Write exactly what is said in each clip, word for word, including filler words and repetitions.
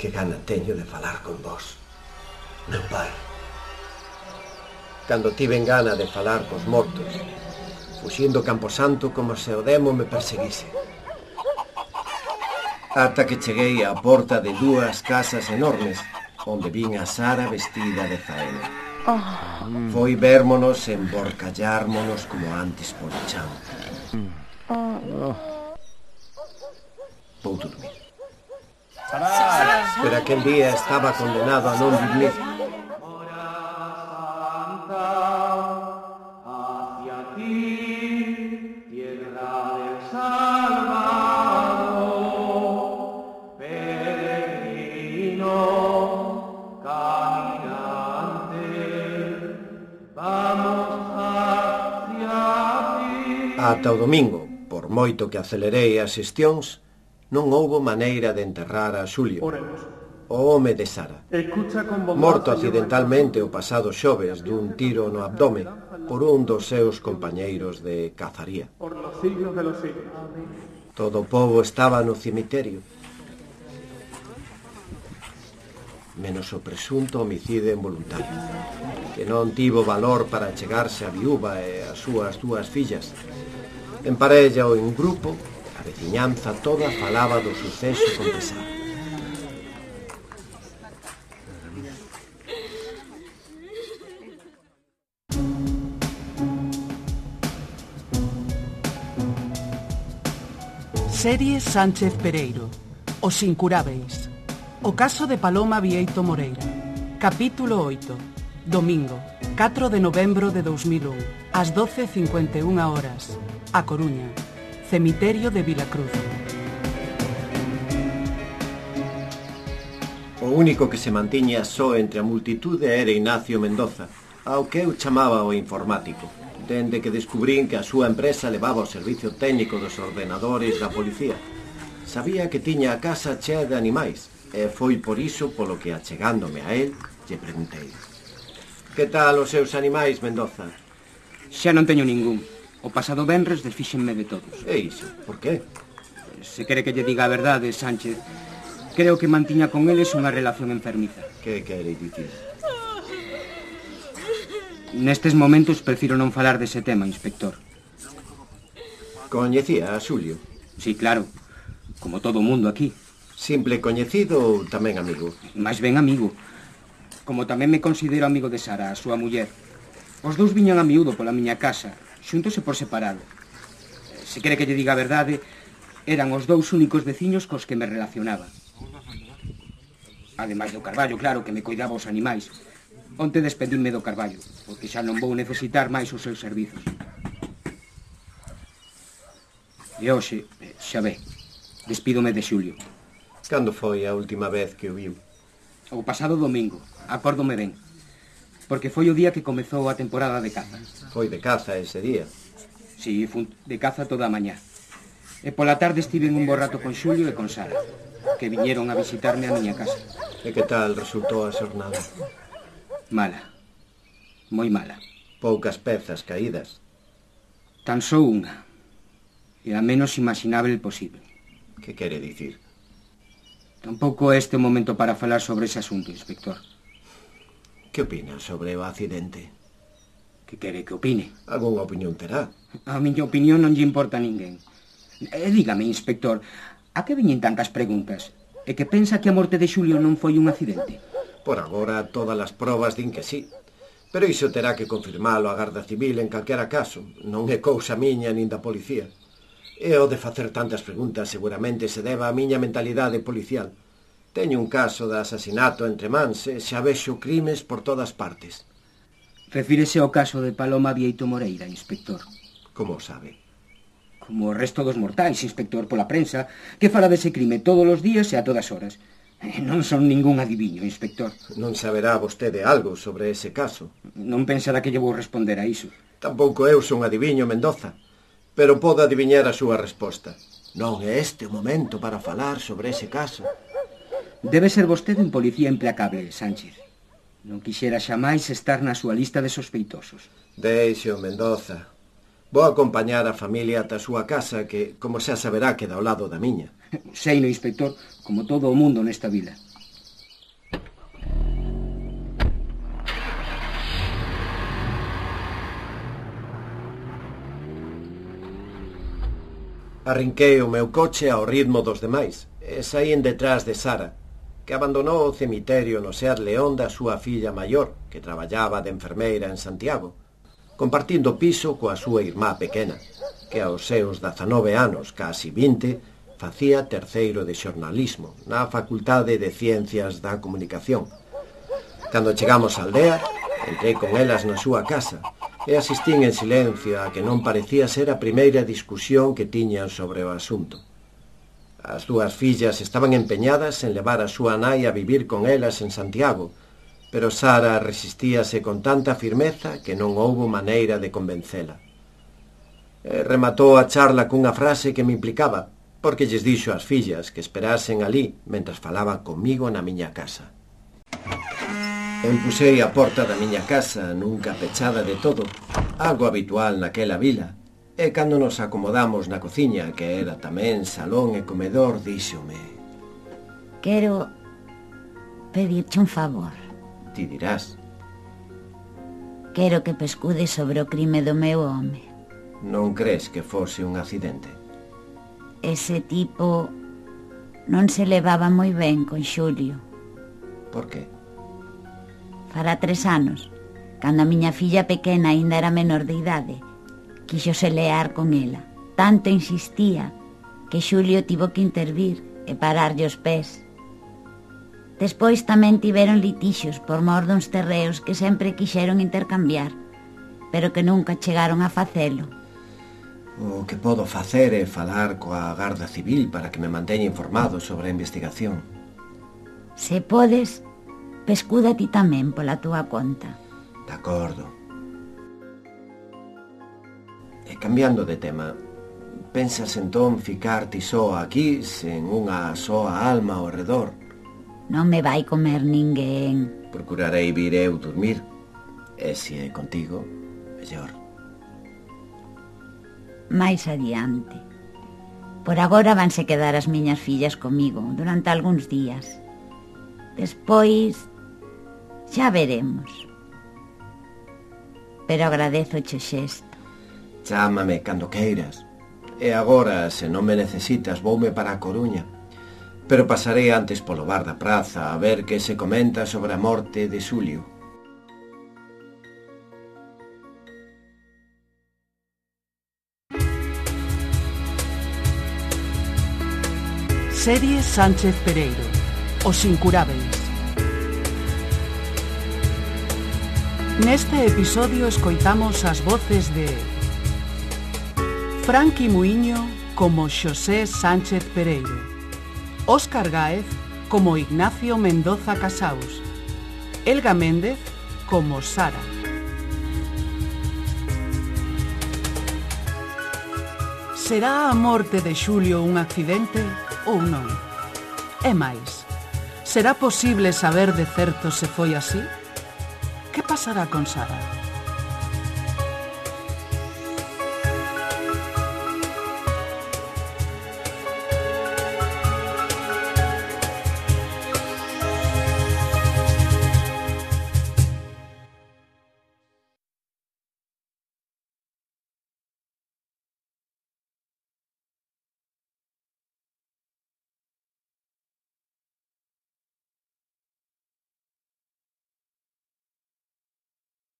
Que gana teño de falar con vos, meu pai. Cando tiven gana de falar cos mortos, fuxindo Camposanto como se o demo me perseguise. Ata que cheguei á porta de dúas casas enormes, onde vin a Sara vestida de faena. Oh. Foi vérmonos e emborcallármonos como antes polo chan. Oh. Vou dormir. Pero aquel día estaba condenado a non dormir. Ata o domingo, por moito que acelerei as xestións, non houbo maneira de enterrar a Xulio, o home de Sara, morto accidentalmente o pasado xoves dun tiro no abdome por un dos seus compañeiros de cazaría. Todo o pobo estaba no cemiterio, menos o presunto homicidio involuntario, que non tivo valor para chegarse a viúva e as súas dúas fillas. En parella ou en grupo, a veciñanza toda falaba do suceso con pesar. Serie Sánchez Pereiro, Os Incurábeis. O caso de Paloma Bieito Moreira. Capítulo oito. Domingo, catro de novembro de dos mil un, ás doce e cincuenta e unha horas. A Coruña, cemiterio de Vilacruz. O único que se mantiña só entre a multitude era Ignacio Mendoza, ao que eu chamaba o informático, dende que descubrín que a súa empresa levaba o servicio técnico dos ordenadores da policía. Sabía que tiña a casa chea de animais, e foi por iso polo que, achegándome a él, lle preguntei: que tal os seus animais, Mendoza? Xa non teño ningún. O pasado venres desfíxenme de todos. E iso? Por qué? Se quere que lle diga a verdade, Sánchez, creo que mantiña con eles unha relación enfermiza. Que quere dicir? Nestes momentos prefiro non falar dese tema, inspector. Coñecía a Xulio? Sí, claro. Como todo o mundo aquí. Simple coñecido ou tamén amigo? Mais ben amigo. Como tamén me considero amigo de Sara, a súa muller. Os dous viñan a miúdo pola miña casa, xuntos e por separado. Se quere que lle diga a verdade, eran os dous únicos veciños cos que me relacionaba. Ademais do Carballo, claro, que me coidaba os animais. Onte despedinme do Carballo, porque xa non vou necesitar máis os seus servizos. E hoxe, xa ve, despídome de Xulio. Cando foi a última vez que o viu? O pasado domingo, acórdome ben. Porque foi o día que comezou a temporada de caza. Foi de caza ese día? Si, fun de caza toda a mañá. E pola tarde estive en un bo rato con Xulio e con Sara, que viñeron a visitarme a miña casa. E que tal resultou a xornada? Mala. Moi mala. Poucas pezas caídas. Tan só unha. E a menos imaginável posible. Que quere dicir? Tampouco é este o momento para falar sobre ese asunto, inspector. Que opina sobre o accidente? Que quere que opine? Algúnha opinión terá. A miña opinión non lle importa a ninguén. E dígame, inspector, a que veñen tantas preguntas? E que pensa que a morte de Xulio non foi un accidente? Por agora, todas as probas din que sí. Pero iso terá que confirmalo a Garda Civil en calquera caso. Non é cousa miña nin da policía. E o de facer tantas preguntas seguramente se deba á miña mentalidade policial. Teño un caso de asasinato entre mans e xa vexo crimes por todas partes. Refírese ao caso de Paloma Bieito Moreira, inspector. Como o sabe? Como o resto dos mortais, inspector, pola prensa, que fala dese crime todos os días e a todas horas. Non son ningún adiviño, inspector. Non saberá vostede algo sobre ese caso? Non pensará que lle vou responder a iso. Tampouco eu son adiviño, Mendoza, pero podo adiviñar a súa resposta. Non é este o momento para falar sobre ese caso. Debe ser vostede un policía implacable, Sánchez. Non quixera xamais estar na súa lista de sospeitosos. Deixo, Mendoza. Vou acompañar a familia ata a súa casa, que, como xa saberá, queda ao lado da miña. Sei no, inspector, como todo o mundo nesta vila. Arrinquei o meu coche ao ritmo dos demais e saín detrás de Sara, que abandonou o cemiterio no Seat León da súa filla maior, que traballaba de enfermeira en Santiago, compartindo piso coa súa irmá pequena, que aos seus dezanove anos, casi vinte, facía terceiro de xornalismo na Facultade de Ciencias da Comunicación. Cando chegamos á aldea, entrei con elas na súa casa e asistín en silencio a que non parecía ser a primeira discusión que tiñan sobre o asunto. As dúas fillas estaban empeñadas en levar a súa nai a vivir con elas en Santiago, pero Sara resistíase con tanta firmeza que non houbo maneira de convencela. E rematou a charla cunha frase que me implicaba, porque lles dixo ás fillas que esperasen alí mentras falaban comigo na miña casa. Empusei a porta da miña casa, nunca pechada de todo, algo habitual naquela vila, e cando nos acomodamos na cociña, que era tamén salón e comedor, díxome: Quero pedirche un favor. Ti dirás. Quero que pescudes sobre o crime do meu home. Non crees que fose un accidente? Ese tipo non se levaba moi ben con Xulio. Por que? Fará tres anos, cando a miña filla pequena aínda era menor de idade, quixose lear con ela. Tanto insistía que Xulio tivo que intervir e pararlle os pés. Despois tamén tiveron litixos por mor duns terreos que sempre quixeron intercambiar, pero que nunca chegaron a facelo. O que podo facer é falar coa Garda Civil para que me manteña informado sobre a investigación. Se podes, pescuda ti tamén pola túa conta. De acordo. E cambiando de tema, pensas entón ficar ti soa aquí, sen unha soa alma ao redor? Non me vai comer ninguén. Procurarei vir eu dormir, e se é contigo, mellor. Mais adiante. Por agora vanse quedar as miñas fillas comigo durante algúns días. Despois xa veremos. Pero agradezo o xesto. Chámame cando queiras. E agora, se non me necesitas, voume para a Coruña. Pero pasarei antes polo bar da praza a ver que se comenta sobre a morte de Xulio. Serie Sánchez Pereiro, Os Incurábeis. Neste episodio escoitamos as voces de Franqui Muiño como Xosé Sánchez Pereiro, Óscar Gáez como Ignacio Mendoza Casaus, Elga Méndez como Sara. Será a morte de Xulio un accidente ou non? E máis, será posible saber de certo se foi así? Que pasará con Sara?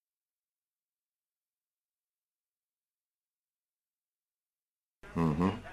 Uh-huh.